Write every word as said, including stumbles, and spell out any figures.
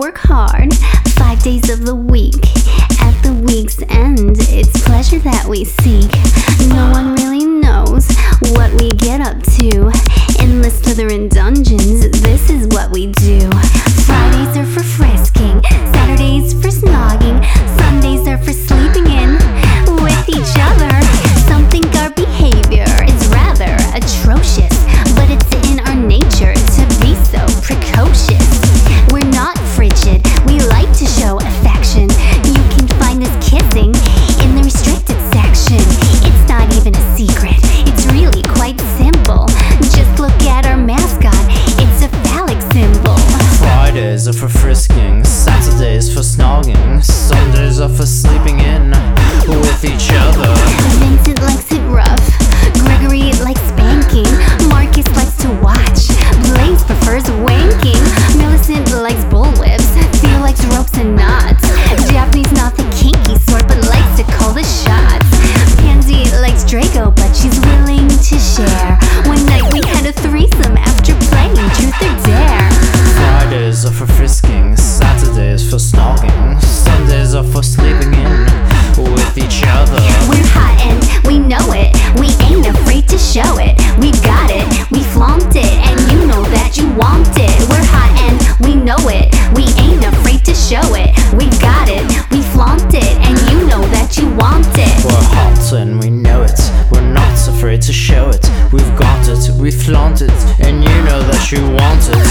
work hard, five days of the week. At the week's end, it's pleasure that we seek. No one really knows what we get up to. Endless Slytherin dungeons, this is what we do. Fridays are for frisking, Saturdays for snogging, Sundays are for sleeping in with each other. Some think our behavior is rather atrocious, but it's in our nature to be so precocious. We're not frigid, we like to show affection. You can find us kissing in the restricted section. It's not even a secret, it's really quite simple. Just look at our mascot, it's a phallic symbol. Fridays are for frisking, Saturdays for snogging, Sundays are for sleeping in with each other. Vincent likes it rough, Gregory likes spanking, Marcus likes to watch, Blaze prefers wanking, Millicent likes bullwhips, Theo likes ropes and knots, Daphne's not the kinky sort but likes to call the shots, Pansy likes Draco but she's willing to share. One night we had a threesome after playing Truth or Dare. Fridays are for frisking, Saturdays for snogging, Sundays are for sleeping in with each other. We're hot and we know it, we ain't afraid to show it. We've got it, we flaunt it, and you know that you want it. We're hot and we know it, we ain't afraid to show it. We've got it, we flaunt it, and you know that you want it. We're hot and we know it, we're not afraid to show it. We've got it, we flaunt it, and you know that you want it.